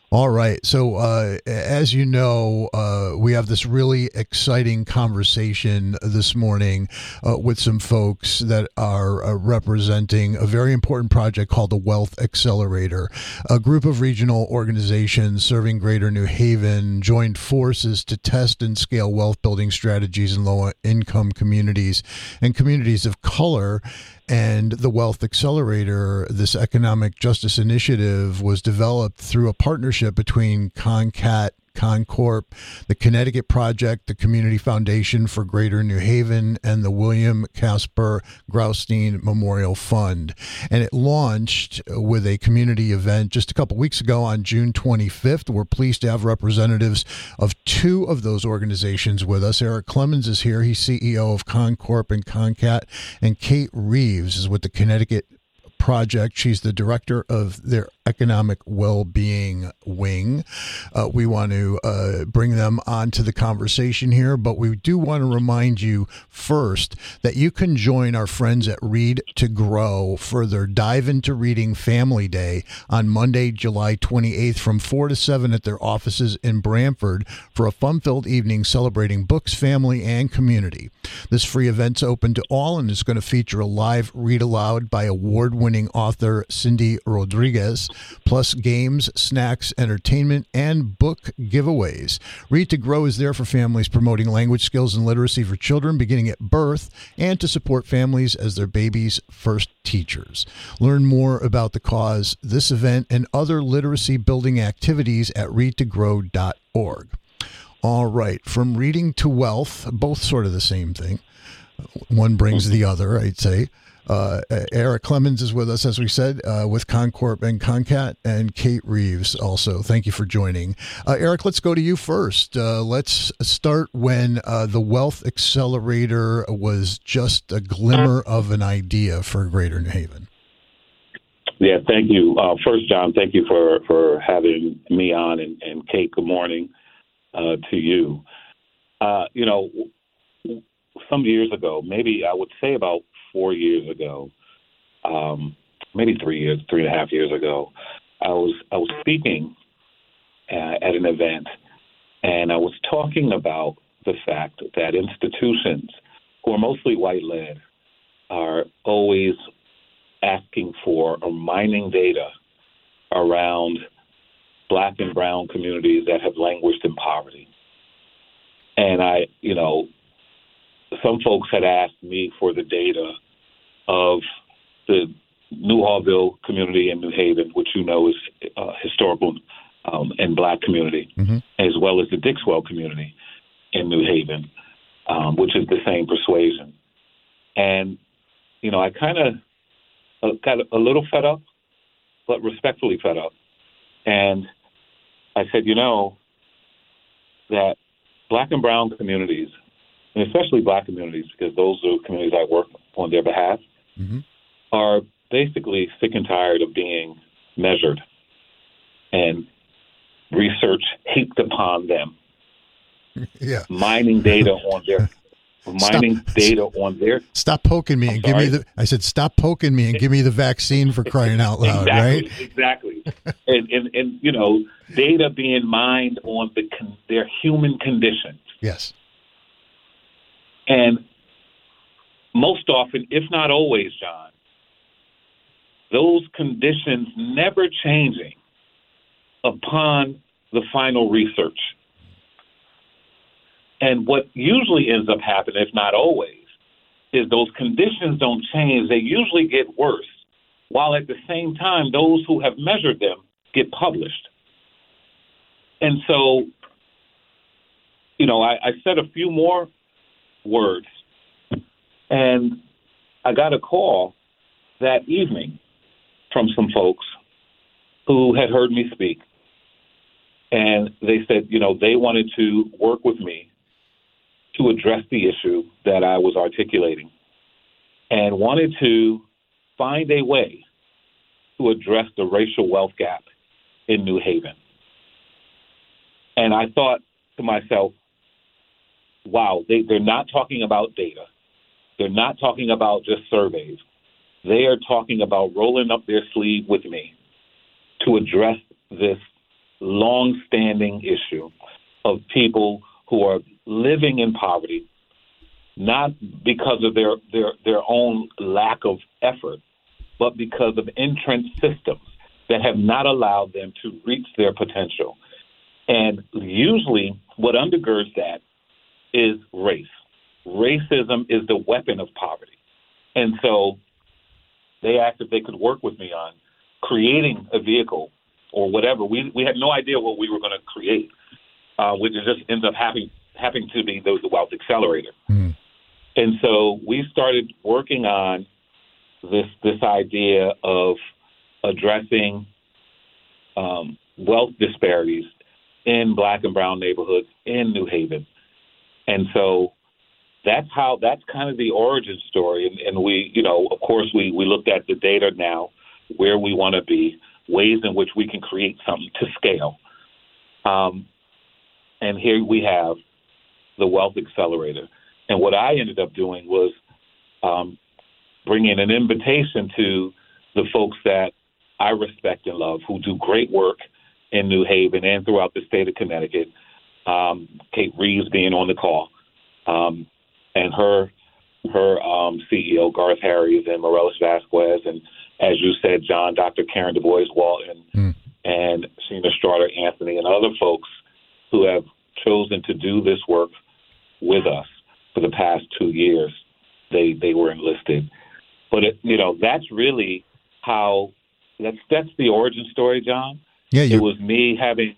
All right. So, as you know, we have this really exciting conversation this morning with some folks that are representing a very important project called the Wealth Accelerator. A group of regional organizations serving Greater New Haven joined forces to test and scale wealth building strategies in low income communities and communities of color. And the Wealth Accelerator, this economic justice initiative, was developed through a partnership between CONCAT, ConCorp, the Connecticut Project, the Community Foundation for Greater New Haven, and the William Casper Graustein Memorial Fund. And it launched with a community event just a couple weeks ago on June 25th. We're pleased to have representatives of two of those organizations with us. Eric Clemens is here. He's CEO of ConCorp and CONCAT. And Kate Reeves is with the Connecticut Project. She's the director of their economic well-being wing. We want to bring them onto the conversation here, but we do want to remind you first that you can join our friends at Read to Grow for their Dive into Reading Family Day on Monday, July 28th from 4 to 7 at their offices in Branford for a fun-filled evening celebrating books, family, and community. This free event's open to all and is going to feature a live read aloud by award-winning author Cindy Rodriguez, plus games, snacks, entertainment, and book giveaways. Read to Grow is there for families promoting language skills and literacy for children beginning at birth and to support families as their baby's first teachers. Learn more about the cause, this event, and other literacy building activities at readtogrow.org. All right, from reading to wealth, both sort of the same thing. One brings the other, I'd say. Eric Clemens is with us, as we said, with ConCorp and CONCAT, and Kate Reeves also. Thank you for joining. Eric, let's go to you first. Let's start when the Wealth Accelerator was just a glimmer of an idea for Greater New Haven. Yeah, thank you. First, John, thank you for having me on, and Kate, good morning to you. Some years ago, maybe I would say about 4 years ago, maybe 3.5 years ago, I was speaking at an event, and I was talking about the fact that institutions who are mostly white-led are always asking for or mining data around Black and brown communities that have languished in poverty. And some folks had asked me for the data of the Newhallville community in New Haven, which you know is historical and Black community, as well as the Dixwell community in New Haven, which is the same persuasion. And, I kind of got a little fed up, but respectfully fed up. And I said, that Black and brown communities, and especially Black communities, because those are communities I work on their behalf, are basically sick and tired of being measured and research heaped upon them. Yeah. Mining data on their Stop poking me and give me I said stop poking me and give me the vaccine, for crying out loud, right? Exactly. and data being mined on their human conditions. Yes. And most often, if not always, John, those conditions never changing upon the final research. And what usually ends up happening, if not always, is those conditions don't change. They usually get worse, while at the same time, those who have measured them get published. And so, I said a few more words, and I got a call that evening from some folks who had heard me speak. And they said, they wanted to work with me to address the issue that I was articulating and wanted to find a way to address the racial wealth gap in New Haven. And I thought to myself, wow, they're not talking about data. They're not talking about just surveys. They are talking about rolling up their sleeve with me to address this long-standing issue of people who are living in poverty, not because of their own lack of effort, but because of entrenched systems that have not allowed them to reach their potential. And usually what undergirds that is race. Racism is the weapon of poverty. And so they asked if they could work with me on creating a vehicle or whatever. We had no idea what we were going to create, which just ends up having to be the Wealth Accelerator. Mm. And so we started working on this idea of addressing wealth disparities in Black and brown neighborhoods in New Haven. And so that's kind of the origin story. And we, of course, we looked at the data now, where we want to be, ways in which we can create something to scale. And here we have the Wealth Accelerator. And what I ended up doing was bringing an invitation to the folks that I respect and love, who do great work in New Haven and throughout the state of Connecticut. Kate Reeves being on the call, and her CEO, Garth Harries, and Morales Vasquez, and as you said, John, Dr. Karen DuBois Walton, and Sheena Straughter Anthony, and other folks who have chosen to do this work with us for the past 2 years. They were enlisted. But, that's really how that's the origin story, John. Yeah, it was me having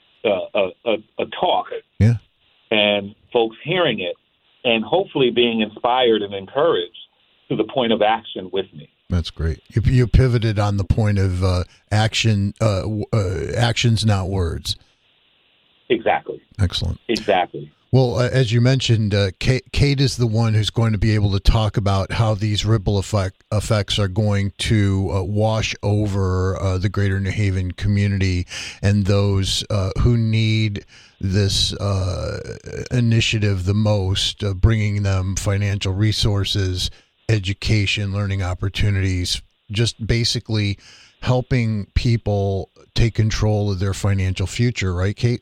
a talk, yeah, and folks hearing it, and hopefully being inspired and encouraged to the point of action with me. That's great. You pivoted on the point of action, actions, not words. Exactly. Excellent. Exactly. Well, as you mentioned, Kate is the one who's going to be able to talk about how these ripple effects are going to wash over the greater New Haven community and those who need this initiative the most, bringing them financial resources, education, learning opportunities, just basically helping people take control of their financial future. Right, Kate?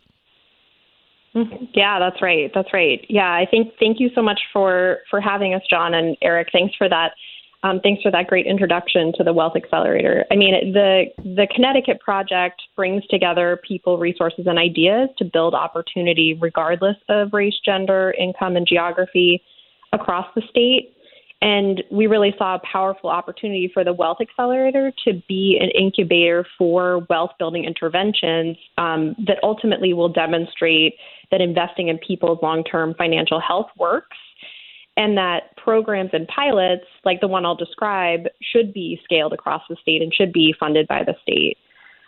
Yeah, that's right. That's right. Yeah, thank you so much for having us, John and Eric. Thanks for that. Thanks for that great introduction to the Wealth Accelerator. I mean, the Connecticut Project brings together people, resources, and ideas to build opportunity regardless of race, gender, income, and geography across the state. And we really saw a powerful opportunity for the Wealth Accelerator to be an incubator for wealth building interventions that ultimately will demonstrate that investing in people's long-term financial health works, and that programs and pilots like the one I'll describe should be scaled across the state and should be funded by the state.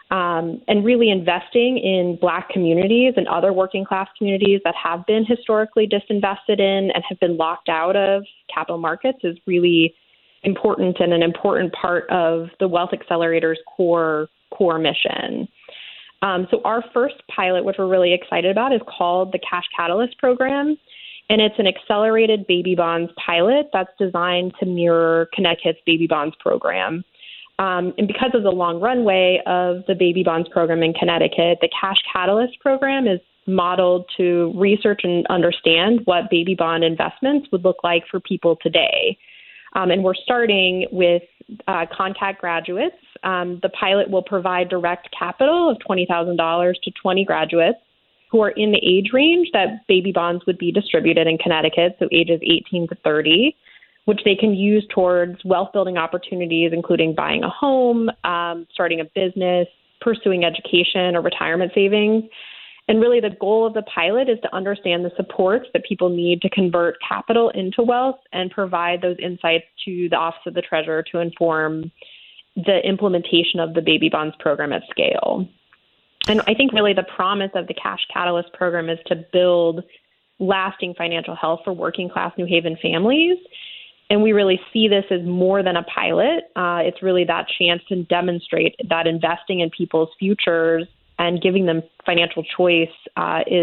And really investing in Black communities and other working class communities that have been historically disinvested in and have been locked out of capital markets is really important and an important part of the Wealth Accelerator's core mission. So our first pilot, which we're really excited about, is called the Cash Catalyst Program. And it's an accelerated baby bonds pilot that's designed to mirror Connecticut's baby bonds program. And because of the long runway of the baby bonds program in Connecticut, the Cash Catalyst Program is modeled to research and understand what baby bond investments would look like for people today. And we're starting with contact graduates. The pilot will provide direct capital of $20,000 to 20 graduates who are in the age range that baby bonds would be distributed in Connecticut, so ages 18 to 30, which they can use towards wealth building opportunities, including buying a home, starting a business, pursuing education or retirement savings. And really the goal of the pilot is to understand the supports that people need to convert capital into wealth and provide those insights to the Office of the Treasurer to inform the implementation of the baby bonds program at scale. And I think really the promise of the Cash Catalyst Program is to build lasting financial health for working class New Haven families. And we really see this as more than a pilot. It's really that chance to demonstrate that investing in people's futures and giving them financial choice is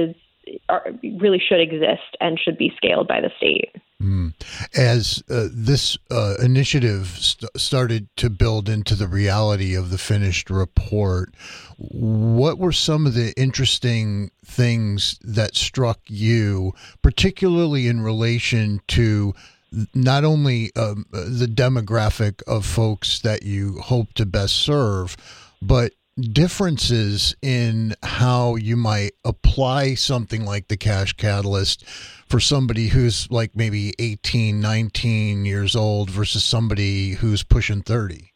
really should exist and should be scaled by the state. As this initiative started to build into the reality of the finished report, what were some of the interesting things that struck you, particularly in relation to not only the demographic of folks that you hope to best serve, but differences in how you might apply something like the Cash Catalyst for somebody who's like maybe 18, 19 years old versus somebody who's pushing 30?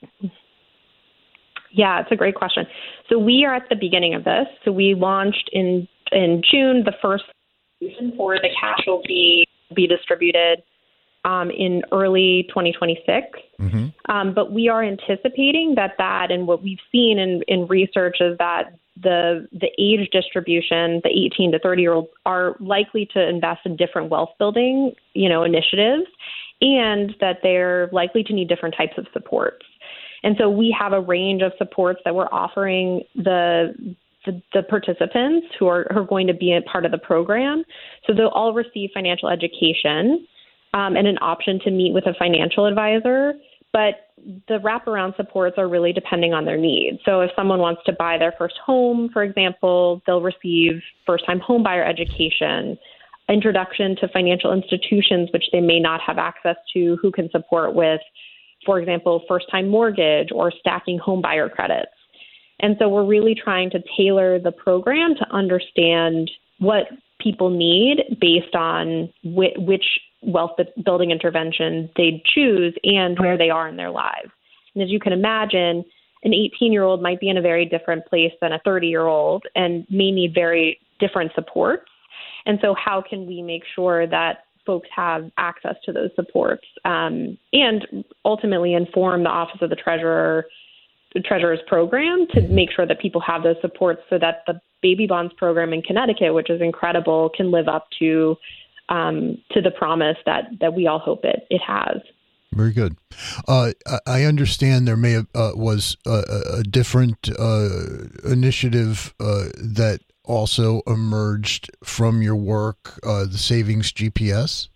Yeah, it's a great question. So we are at the beginning of this. So we launched in June. The first solution for the cash will be distributed in early 2026. But we are anticipating that and what we've seen in research is that the age distribution, the 18 to 30-year-olds, are likely to invest in different wealth building, initiatives, and that they're likely to need different types of supports. And so we have a range of supports that we're offering the participants who are going to be a part of the program. So they'll all receive financial education and an option to meet with a financial advisor. But the wraparound supports are really depending on their needs. So if someone wants to buy their first home, for example, they'll receive first-time homebuyer education, introduction to financial institutions, which they may not have access to, who can support with, for example, first-time mortgage or stacking homebuyer credits. And so we're really trying to tailor the program to understand what people need based on which wealth building intervention they choose and where they are in their lives. And as you can imagine, an 18-year-old might be in a very different place than a 30-year-old and may need very different supports. And so how can we make sure that folks have access to those supports and ultimately inform the Office of the Treasurer's program to make sure that people have those supports so that the baby bonds program in Connecticut, which is incredible, can live up to the promise that we all hope it has. Very good. I understand there may have was a different initiative that also emerged from your work, the Savings GPS.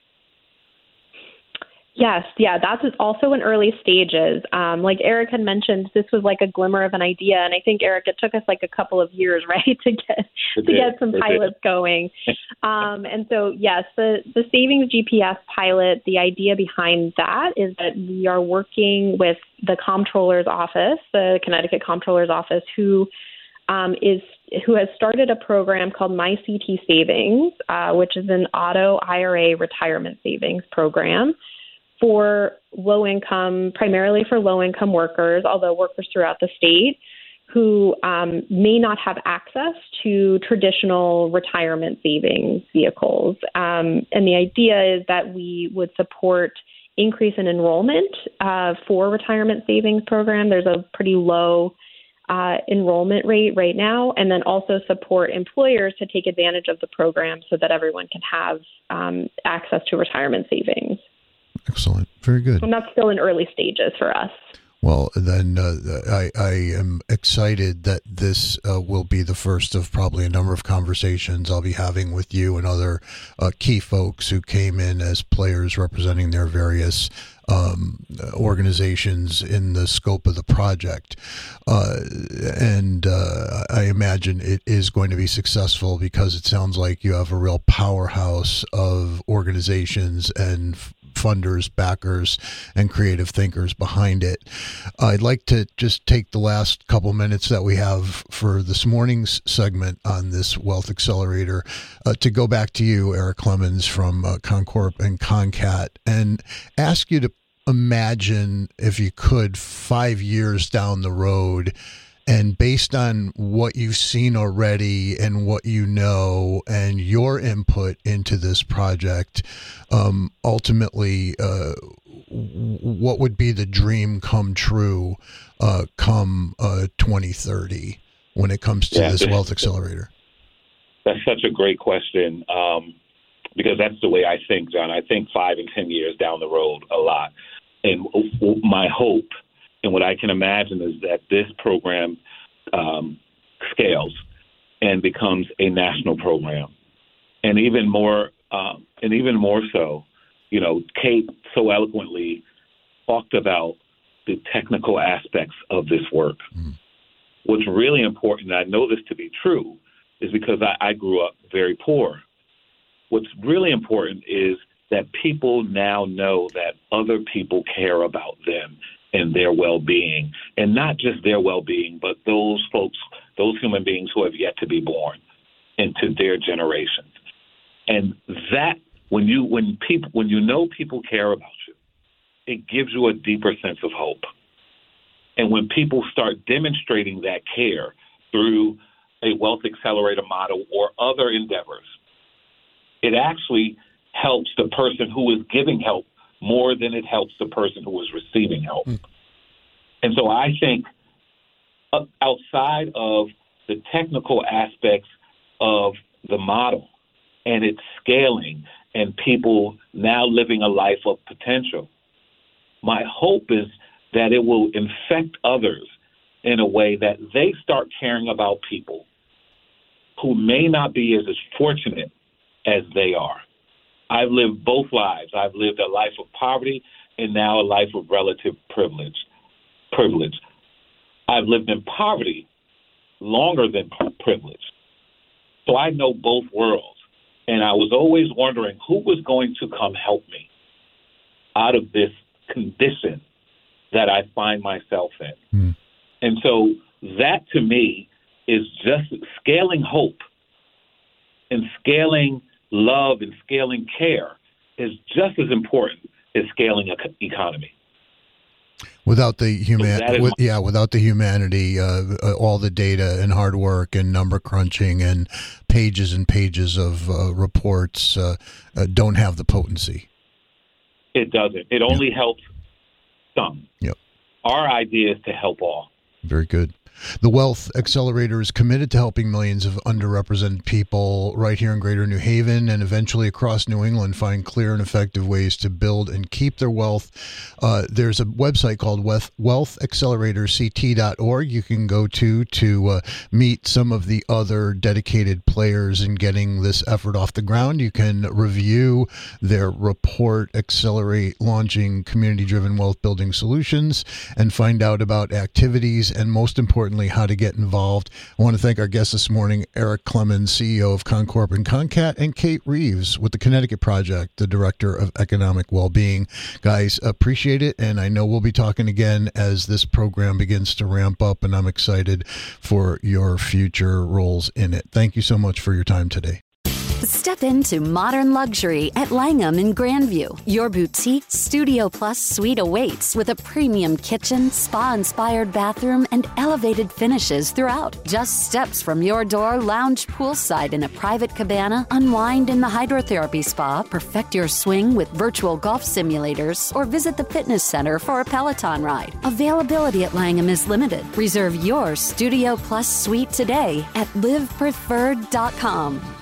Yes, that's also in early stages. Like Eric had mentioned, this was like a glimmer of an idea, and I think, Eric, it took us like a couple of years, right, to get some pilots going. And so, yes, the Savings GPS pilot, the idea behind that is that we are working with the Comptroller's Office, the Connecticut Comptroller's Office, who has started a program called MyCT Savings, which is an auto IRA retirement savings program for primarily for low-income workers, although workers throughout the state, who may not have access to traditional retirement savings vehicles. And the idea is that we would support increase in enrollment for retirement savings program. There's a pretty low enrollment rate right now, and then also support employers to take advantage of the program so that everyone can have access to retirement savings. Excellent. Very good. And that's still in early stages for us. Well, then I am excited that this will be the first of probably a number of conversations I'll be having with you and other key folks who came in as players representing their various organizations in the scope of the project. And I imagine it is going to be successful because it sounds like you have a real powerhouse of organizations and funders, backers, and creative thinkers behind it. I'd like to just take the last couple minutes that we have for this morning's segment on this Wealth Accelerator to go back to you, Eric Clemens from Concorp and Concat, and ask you to imagine, if you could, 5 years down the road, and based on what you've seen already and what you know and your input into this project, ultimately, what would be the dream come true come 2030 when it comes to this Wealth Accelerator? That's such a great question because that's the way I think, John. I think 5 and 10 years down the road a lot. And my hope and what I can imagine is that this program scales and and becomes a national program. And even more so, Kate so eloquently talked about the technical aspects of this work. Mm. What's really important, and I know this to be true, is because I grew up very poor. What's really important is that people now know that other people care about them and their well-being, and not just their well-being, but those folks, those human beings who have yet to be born into their generations. And that, when you know people care about you, it gives you a deeper sense of hope. And when people start demonstrating that care through a Wealth Accelerator model or other endeavors, it actually helps the person who is giving help more than it helps the person who is receiving help. Mm. And so I think outside of the technical aspects of the model and its scaling and people now living a life of potential, my hope is that it will infect others in a way that they start caring about people who may not be as fortunate as they are. I've lived both lives. I've lived a life of poverty and now a life of relative privilege. I've lived in poverty longer than privilege. So I know both worlds. And I was always wondering who was going to come help me out of this condition that I find myself in. Mm. And so that to me is just scaling hope and scaling love and scaling care is just as important as scaling an economy. Without the without the humanity, all the data and hard work and number crunching and pages of reports don't have the potency. It doesn't. It only helps some. Yep. Our idea is to help all. Very good. The Wealth Accelerator is committed to helping millions of underrepresented people right here in Greater New Haven and eventually across New England find clear and effective ways to build and keep their wealth. There's a website called wealthacceleratorct.org you can go to meet some of the other dedicated players in getting this effort off the ground. You can review their report, Accelerate Launching Community-Driven Wealth Building Solutions, and find out about activities and, most importantly, how to get involved. I want to thank our guests this morning, Eric Clemens, CEO of Concorp and Concat, and Kate Reeves with the Connecticut Project, the Director of Economic Wellbeing. Guys, appreciate it, and I know we'll be talking again as this program begins to ramp up, and I'm excited for your future roles in it. Thank you so much for your time today. Step into modern luxury at Langham in Grandview. Your boutique Studio Plus suite awaits with a premium kitchen, spa-inspired bathroom, and elevated finishes throughout. Just steps from your door, lounge poolside in a private cabana, unwind in the hydrotherapy spa, perfect your swing with virtual golf simulators, or visit the fitness center for a Peloton ride. Availability at Langham is limited. Reserve your Studio Plus suite today at livepreferred.com.